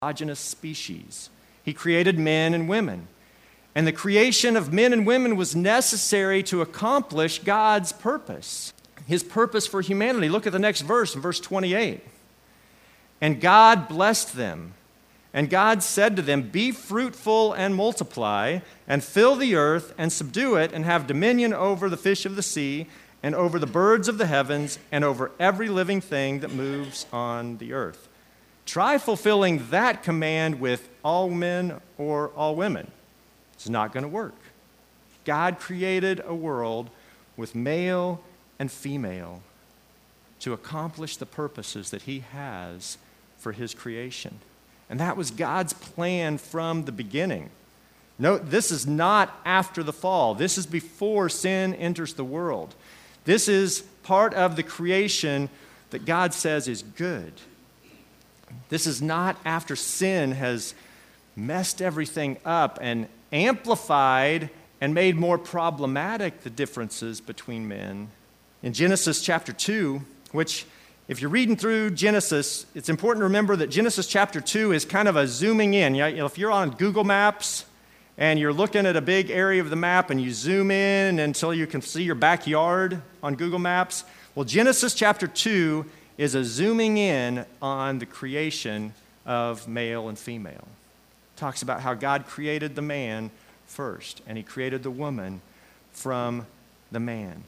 Homogeneous species. He created men and women. And the creation of men and women was necessary to accomplish God's purpose, his purpose for humanity. Look at the next verse, verse 28. And God blessed them. And God said to them, be fruitful and multiply, and fill the earth, and subdue it, and have dominion over the fish of the sea, and over the birds of the heavens, and over every living thing that moves on the earth. Try fulfilling that command with all men or all women. It's not going to work. God created a world with male and female to accomplish the purposes that he has for his creation. And that was God's plan from the beginning. Note, this is not after the fall. This is before sin enters the world. This is part of the creation that God says is good. This is not after sin has messed everything up and amplified and made more problematic the differences between men. In Genesis chapter 2, which if you're reading through Genesis, it's important to remember that Genesis chapter 2 is kind of a zooming in. If you're on Google Maps and you're looking at a big area of the map and you zoom in until you can see your backyard on Google Maps, well, Genesis chapter 2 is a zooming in on the creation of male and female. It talks about how God created the man first, and he created the woman from the man.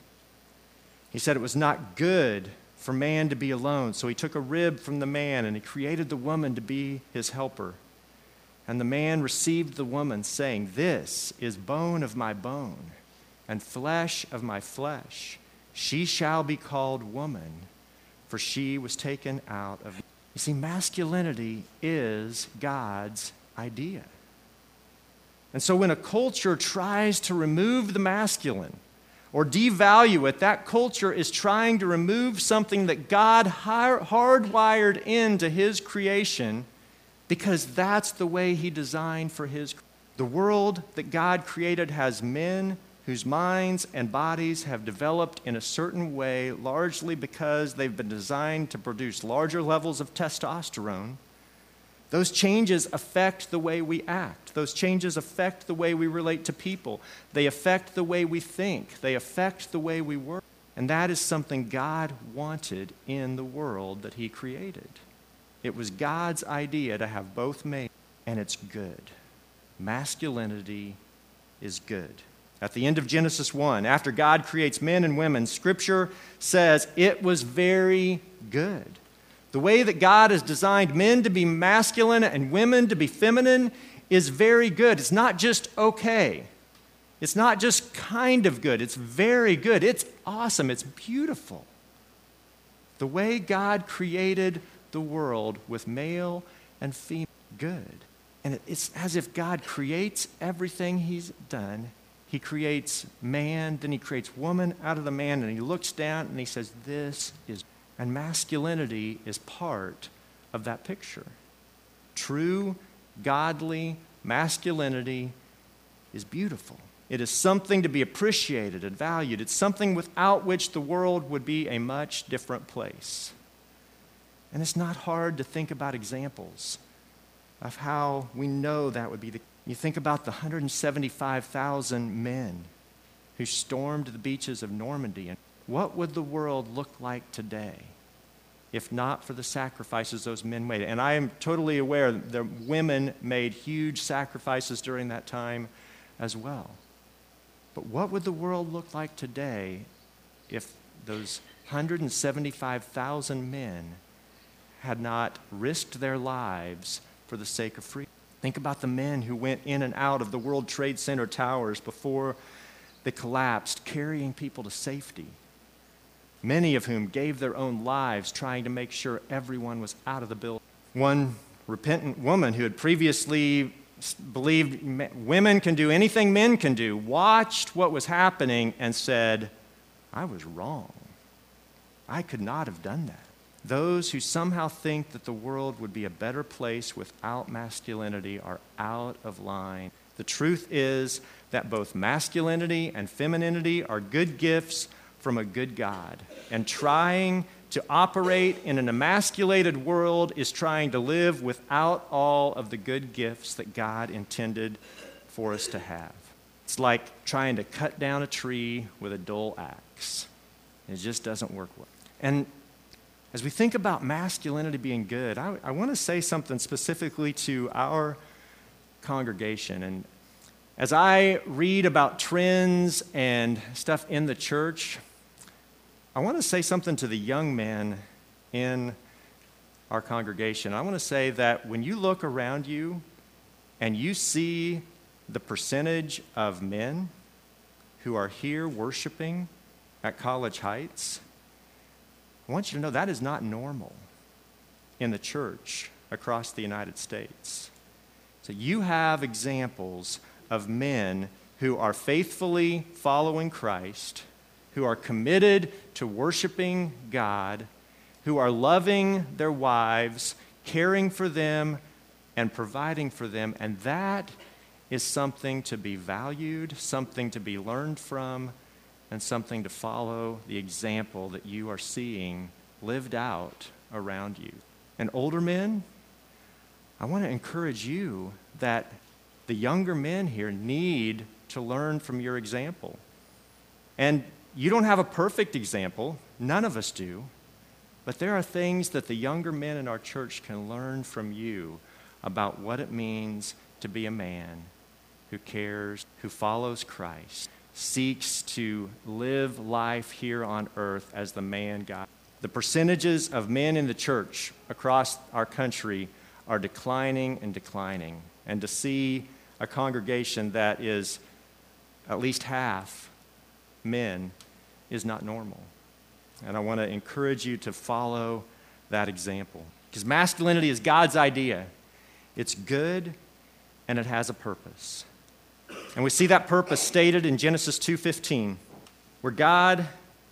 He said it was not good for man to be alone, so he took a rib from the man, and he created the woman to be his helper. And the man received the woman, saying, this is bone of my bone and flesh of my flesh. She shall be called woman, for she was taken out of... You see, masculinity is God's idea. And so when a culture tries to remove the masculine or devalue it, that culture is trying to remove something that God hardwired into his creation, because that's the way he designed for his... The world that God created has men whose minds and bodies have developed in a certain way, largely because they've been designed to produce larger levels of testosterone. Those changes affect the way we act. Those changes affect the way we relate to people. They affect the way we think. They affect the way we work. And that is something God wanted in the world that he created. It was God's idea to have both male, and it's good. Masculinity is good. At the end of Genesis 1, after God creates men and women, Scripture says it was very good. The way that God has designed men to be masculine and women to be feminine is very good. It's not just okay. It's not just kind of good. It's very good. It's awesome. It's beautiful. The way God created the world with male and female, good. And it's as if God creates everything he's done. He creates man, then he creates woman out of the man, and he looks down and he says, this is... And masculinity is part of that picture. True, godly masculinity is beautiful. It is something to be appreciated and valued. It's something without which the world would be a much different place. And it's not hard to think about examples of how we know that would be the... You think about the 175,000 men who stormed the beaches of Normandy. And what would the world look like today if not for the sacrifices those men made? And I am totally aware that women made huge sacrifices during that time as well. But what would the world look like today if those 175,000 men had not risked their lives for the sake of freedom? Think about the men who went in and out of the World Trade Center towers before they collapsed, carrying people to safety. Many of whom gave their own lives trying to make sure everyone was out of the building. One repentant woman who had previously believed women can do anything men can do, watched what was happening and said, I was wrong. I could not have done that. Those who somehow think that the world would be a better place without masculinity are out of line. The truth is that both masculinity and femininity are good gifts from a good God. And trying to operate in an emasculated world is trying to live without all of the good gifts that God intended for us to have. It's like trying to cut down a tree with a dull axe. It just doesn't work well. And as we think about masculinity being good, I want to say something specifically to our congregation. And as I read about trends and stuff in the church, I want to say something to the young men in our congregation. I want to say that when you look around you and you see the percentage of men who are here worshiping at College Heights, I want you to know that is not normal in the church across the United States. So you have examples of men who are faithfully following Christ, who are committed to worshiping God, who are loving their wives, caring for them, and providing for them. And that is something to be valued, something to be learned from, and something to follow the example that you are seeing lived out around you. And older men, I want to encourage you that the younger men here need to learn from your example. And you don't have a perfect example. None of us do. But there are things that the younger men in our church can learn from you about what it means to be a man who cares, who follows Christ, seeks to live life here on earth as the man God. The percentages of men in the church across our country are declining and declining. And to see a congregation that is at least half men is not normal. And I want to encourage you to follow that example. Because masculinity is God's idea. It's good and it has a purpose. And we see that purpose stated in Genesis 2:15, where God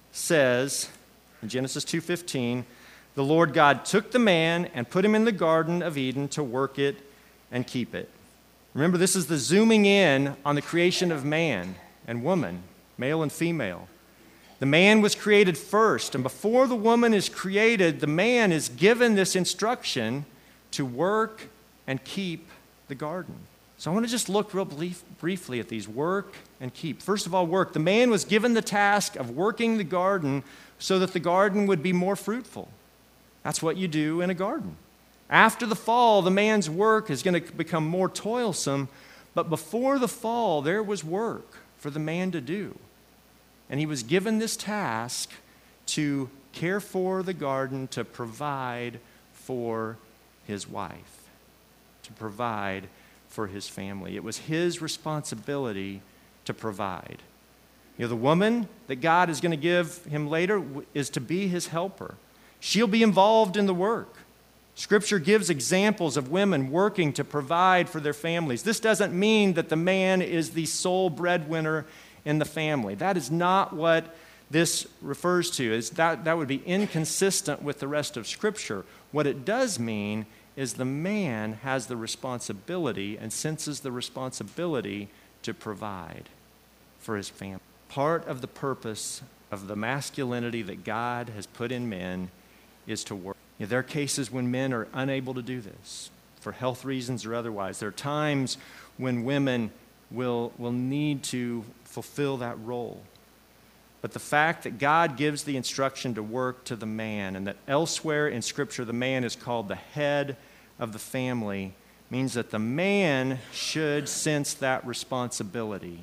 says, in Genesis 2:15, the Lord God took the man and put him in the Garden of Eden to work it and keep it. Remember, this is the zooming in on the creation of man and woman, male and female. The man was created first, and before the woman is created, the man is given this instruction to work and keep the garden. So I want to just look real briefly at these: work and keep. First of all, work. The man was given the task of working the garden so that the garden would be more fruitful. That's what you do in a garden. After the fall, the man's work is going to become more toilsome, but before the fall, there was work for the man to do. And he was given this task to care for the garden, to provide for his wife, to provide for his family. It was his responsibility to provide. You know, the woman that God is going to give him later is to be his helper. She'll be involved in the work. Scripture gives examples of women working to provide for their families. This doesn't mean that the man is the sole breadwinner in the family. That is not what this refers to. That would be inconsistent with the rest of Scripture. What it does mean is the man has the responsibility and senses the responsibility to provide for his family. Part of the purpose of the masculinity that God has put in men is to work. You know, there are cases when men are unable to do this for health reasons or otherwise. There are times when women will need to fulfill that role. But the fact that God gives the instruction to work to the man, and that elsewhere in Scripture the man is called the head of the family, means that the man should sense that responsibility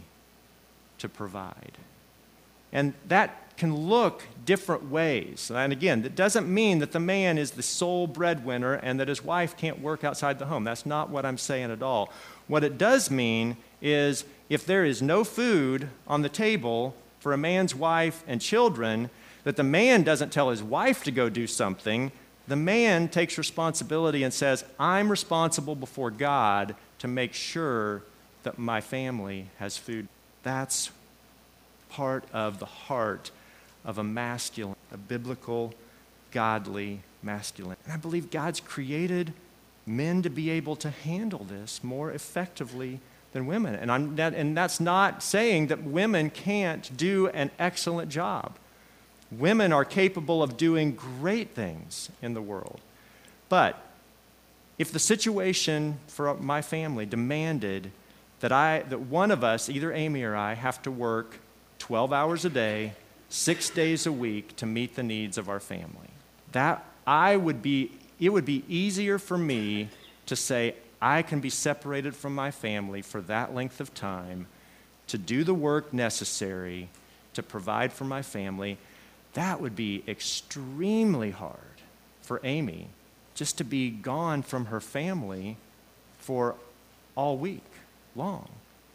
to provide. And that can look different ways. And again, that doesn't mean that the man is the sole breadwinner and that his wife can't work outside the home. That's not what I'm saying at all. What it does mean is if there is no food on the table for a man's wife and children, that the man doesn't tell his wife to go do something. The man takes responsibility and says, I'm responsible before God to make sure that my family has food. That's part of the heart of a masculine, a biblical, godly masculine. And I believe God's created men to be able to handle this more effectively than women. And that's not saying that women can't do an excellent job. Women are capable of doing great things in the world. But if the situation for my family demanded that one of us, either Amy or I, have to work 12 hours a day, 6 days a week to meet the needs of our family, it would be easier for me to say I can be separated from my family for that length of time to do the work necessary to provide for my family. That would be extremely hard for Amy, just to be gone from her family for all week long.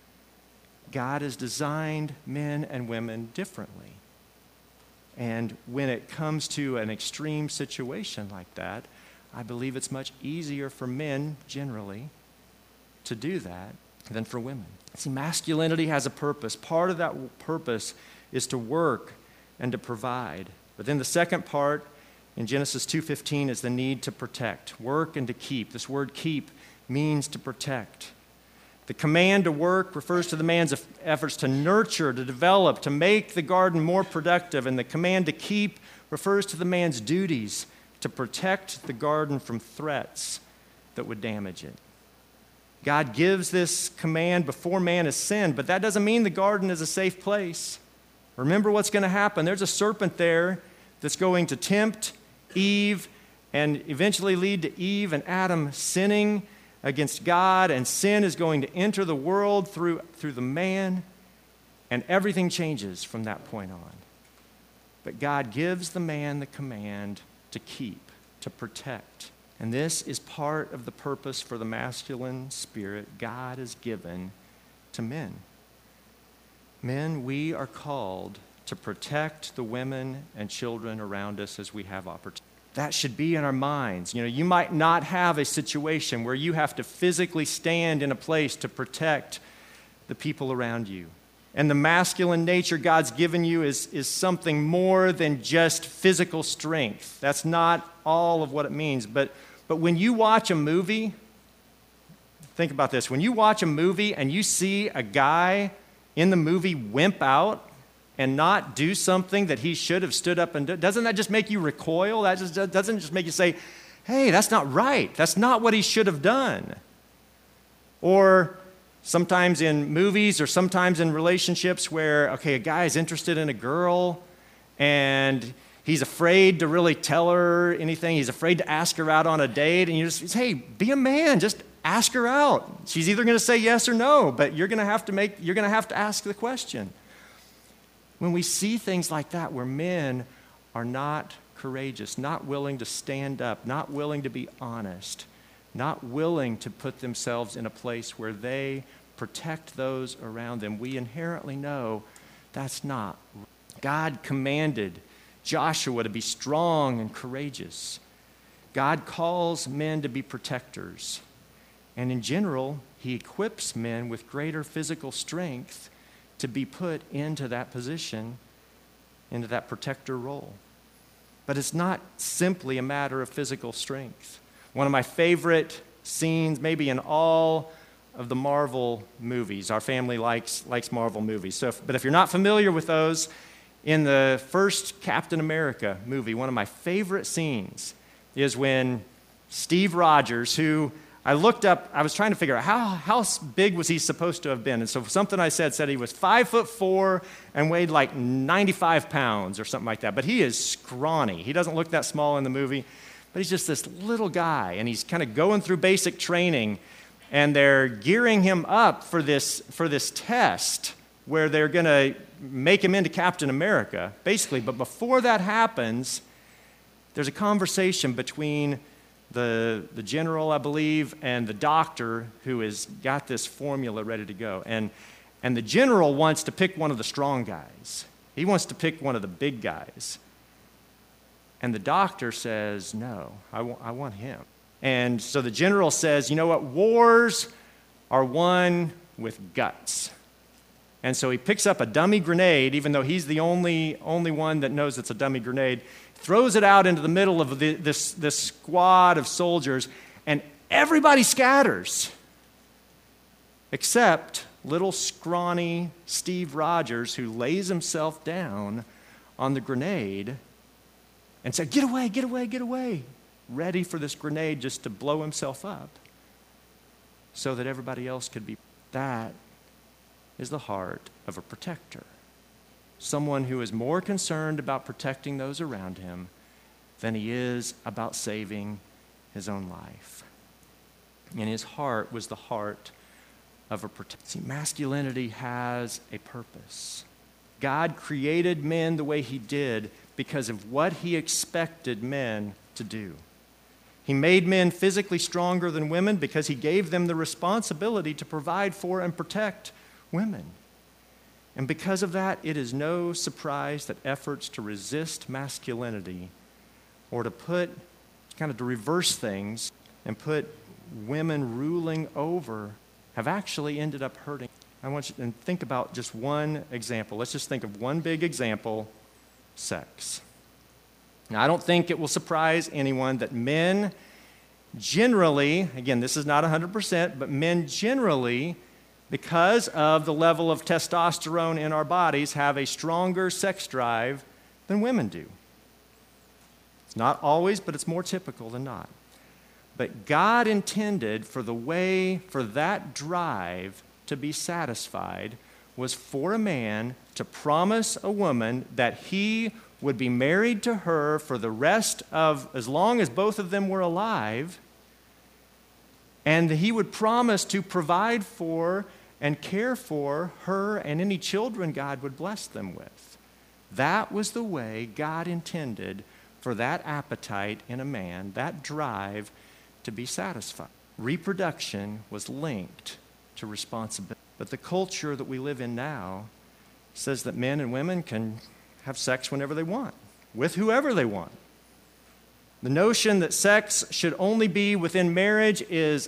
God has designed men and women differently. And when it comes to an extreme situation like that, I believe it's much easier for men, generally, to do that than for women. See, masculinity has a purpose. Part of that purpose is to work and to provide. But then the second part in Genesis 2:15 is the need to protect. Work and to keep. This word keep means to protect. The command to work refers to the man's efforts to nurture, to develop, to make the garden more productive. And the command to keep refers to the man's duties to protect the garden from threats that would damage it. God gives this command before man has sinned, but that doesn't mean the garden is a safe place. Remember what's going to happen. There's a serpent there that's going to tempt Eve and eventually lead to Eve and Adam sinning against God, and sin is going to enter the world through the man, and everything changes from that point on. But God gives the man the command to keep, to protect. And this is part of the purpose for the masculine spirit God has given to men. Men, we are called to protect the women and children around us as we have opportunity. That should be in our minds. You might not have a situation where you have to physically stand in a place to protect the people around you. And the masculine nature God's given you is something more than just physical strength. That's not all of what it means. But when you watch a movie, think about this. When you watch a movie and you see a guy in the movie wimp out and not do something that he should have stood up and done, doesn't that just make you recoil? That doesn't just make you say, hey, that's not right. That's not what he should have done. Or sometimes in movies or sometimes in relationships where, a guy is interested in a girl and he's afraid to really tell her anything. He's afraid to ask her out on a date. And you just say, hey, be a man. Just ask her out. She's either going to say yes or no, but you're going to have to ask the question. When we see things like that where men are not courageous, not willing to stand up, not willing to be honest, not willing to put themselves in a place where they protect those around them, we inherently know that's not. God commanded Joshua to be strong and courageous. God calls men to be protectors. And in general, he equips men with greater physical strength to be put into that position, into that protector role. But it's not simply a matter of physical strength. One of my favorite scenes, maybe in all of the Marvel movies, our family likes Marvel movies. But if you're not familiar with those, in the first Captain America movie, one of my favorite scenes is when Steve Rogers, who I looked up, I was trying to figure out how big was he supposed to have been. And so something I said he was 5'4" and weighed like 95 pounds or something like that. But he is scrawny. He doesn't look that small in the movie, but he's just this little guy. And he's kind of going through basic training, and they're gearing him up for this test where they're going to make him into Captain America, basically. But before that happens, there's a conversation between the general, I believe, and the doctor who has got this formula ready to go. And the general wants to pick one of the strong guys. He wants to pick one of the big guys. And the doctor says, no, I want him. And so the general says, you know what, wars are won with guts. And so he picks up a dummy grenade, even though he's the only one that knows it's a dummy grenade, throws it out into the middle of this squad of soldiers, and everybody scatters, except little scrawny Steve Rogers, who lays himself down on the grenade and said, "Get away, get away, get away," ready for this grenade just to blow himself up so that everybody else could be. That is the heart of a protector. Someone who is more concerned about protecting those around him than he is about saving his own life. And his heart was the heart of a protector. See, masculinity has a purpose. God created men the way he did because of what he expected men to do. He made men physically stronger than women because he gave them the responsibility to provide for and protect women. And because of that, it is no surprise that efforts to resist masculinity or to reverse things and put women ruling over have actually ended up hurting. I want you to think about just one example. Let's just think of one big example, sex. Now, I don't think it will surprise anyone that men generally, again, this is not 100%, but men generally, because of the level of testosterone in our bodies, have a stronger sex drive than women do. It's not always, but it's more typical than not. But God intended for that drive to be satisfied was for a man to promise a woman that he would be married to her for the rest of, as long as both of them were alive, and he would promise to provide for and care for her and any children God would bless them with. That was the way God intended for that appetite in a man, that drive, to be satisfied. Reproduction was linked to responsibility. But the culture that we live in now says that men and women can have sex whenever they want, with whoever they want. The notion that sex should only be within marriage is,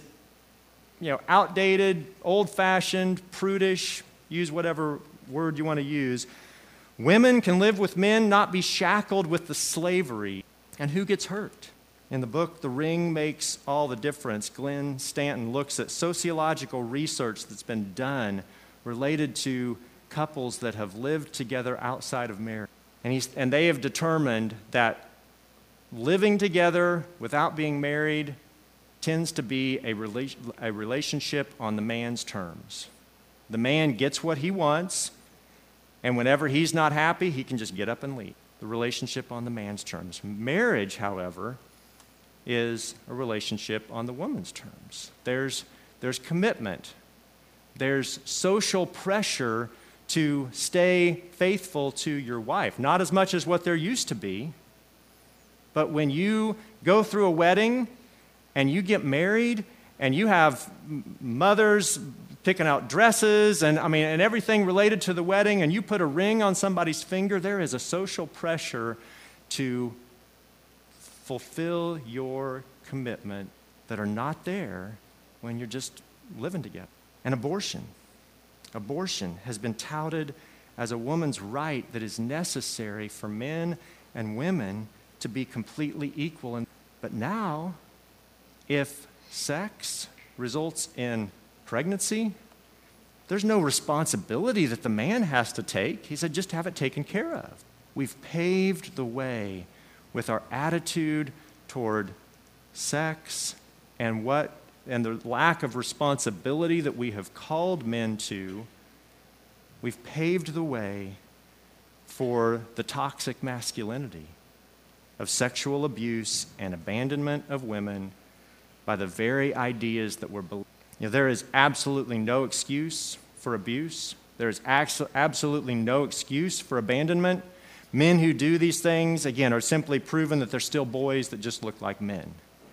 outdated, old-fashioned, prudish, use whatever word you want to use. Women can live with men, not be shackled with the slavery. And who gets hurt? In the book, The Ring Makes All the Difference, Glenn Stanton looks at sociological research that's been done related to couples that have lived together outside of marriage. And they have determined that living together without being married tends to be a relationship on the man's terms. The man gets what he wants, and whenever he's not happy, he can just get up and leave. The relationship on the man's terms. Marriage, however, is a relationship on the woman's terms. There's commitment. There's social pressure to stay faithful to your wife. Not as much as what there used to be, but when you go through a wedding and you get married and you have mothers picking out dresses and everything related to the wedding, and you put a ring on somebody's finger, there is a social pressure to fulfill your commitment that are not there when you're just living together. And abortion has been touted as a woman's right that is necessary for men and women to be completely equal. But now, if sex results in pregnancy, there's no responsibility that the man has to take. He said, just have it taken care of. We've paved the way with our attitude toward sex and the lack of responsibility that we have called men to. We've paved the way for the toxic masculinity of sexual abuse and abandonment of women by the very ideas that we're believing. There is absolutely no excuse for abuse. There is absolutely no excuse for abandonment. Men who do these things, again, are simply proven that they're still boys that just look like men.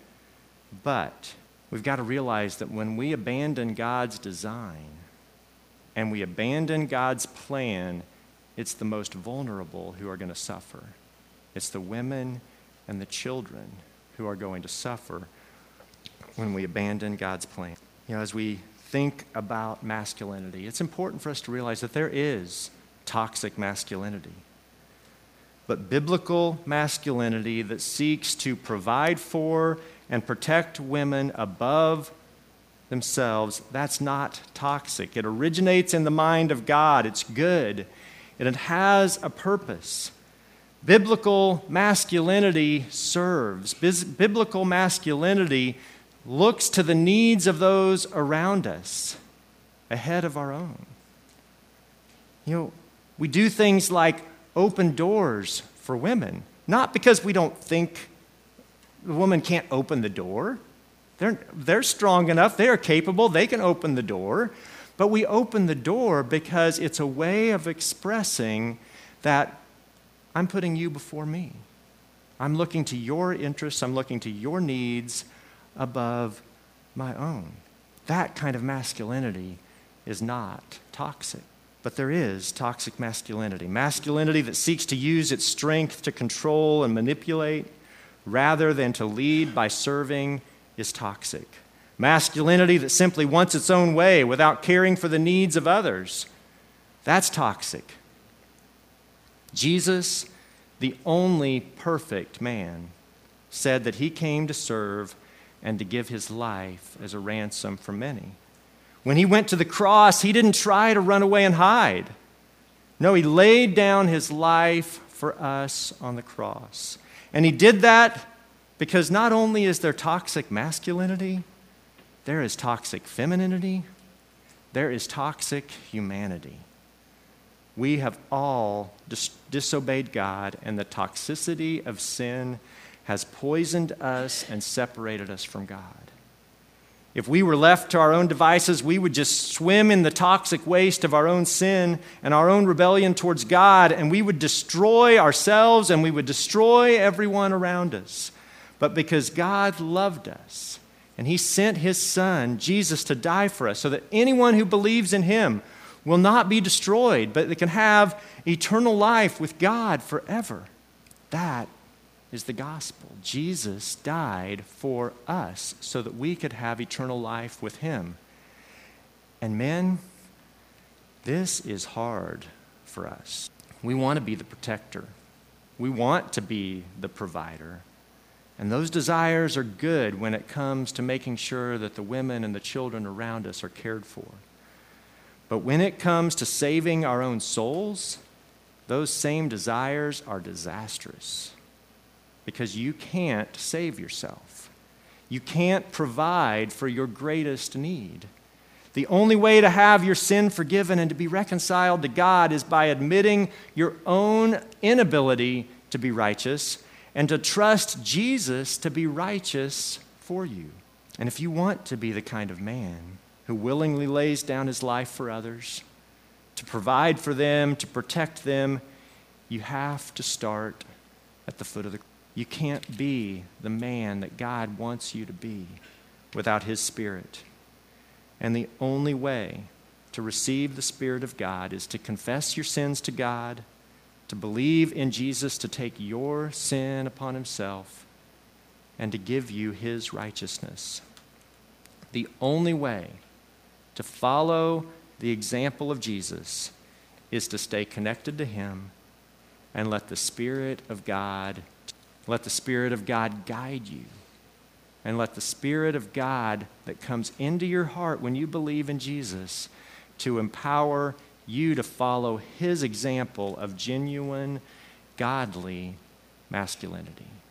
But we've got to realize that when we abandon God's design and we abandon God's plan, it's the most vulnerable who are going to suffer. It's the women and the children who are going to suffer when we abandon God's plan. As we think about masculinity, it's important for us to realize that there is toxic masculinity. But biblical masculinity that seeks to provide for and protect women above themselves, that's not toxic. It originates in the mind of God. It's good. And it has a purpose. Biblical masculinity serves. Biblical masculinity looks to the needs of those around us ahead of our own. We do things like open doors for women, not because we don't think the woman can't open the door. They're strong enough, they are capable, they can open the door. But we open the door because it's a way of expressing that I'm putting you before me. I'm looking to your interests, I'm looking to your needs above my own. That kind of masculinity is not toxic. But there is toxic masculinity. Masculinity that seeks to use its strength to control and manipulate rather than to lead by serving is toxic. Masculinity that simply wants its own way without caring for the needs of others, that's toxic. Jesus, the only perfect man, said that he came to serve and to give his life as a ransom for many. When he went to the cross, he didn't try to run away and hide. No, he laid down his life for us on the cross. And he did that because not only is there toxic masculinity, there is toxic femininity, there is toxic humanity. We have all disobeyed God, and the toxicity of sin has poisoned us and separated us from God. If we were left to our own devices, we would just swim in the toxic waste of our own sin and our own rebellion towards God, and we would destroy ourselves and we would destroy everyone around us. But because God loved us, and he sent his Son, Jesus, to die for us so that anyone who believes in him will not be destroyed, but they can have eternal life with God forever. That is the gospel. Jesus died for us so that we could have eternal life with him. And men, this is hard for us. We want to be the protector. We want to be the provider. And those desires are good when it comes to making sure that the women and the children around us are cared for. But when it comes to saving our own souls, those same desires are disastrous. Because you can't save yourself. You can't provide for your greatest need. The only way to have your sin forgiven and to be reconciled to God is by admitting your own inability to be righteous and to trust Jesus to be righteous for you. And if you want to be the kind of man who willingly lays down his life for others, to provide for them, to protect them, you have to start at the foot of the cross. You can't be the man that God wants you to be without his Spirit. And the only way to receive the Spirit of God is to confess your sins to God, to believe in Jesus to take your sin upon himself, and to give you his righteousness. The only way to follow the example of Jesus is to stay connected to him and let the Spirit of God guide you. And let the Spirit of God that comes into your heart when you believe in Jesus to empower you to follow his example of genuine, godly masculinity.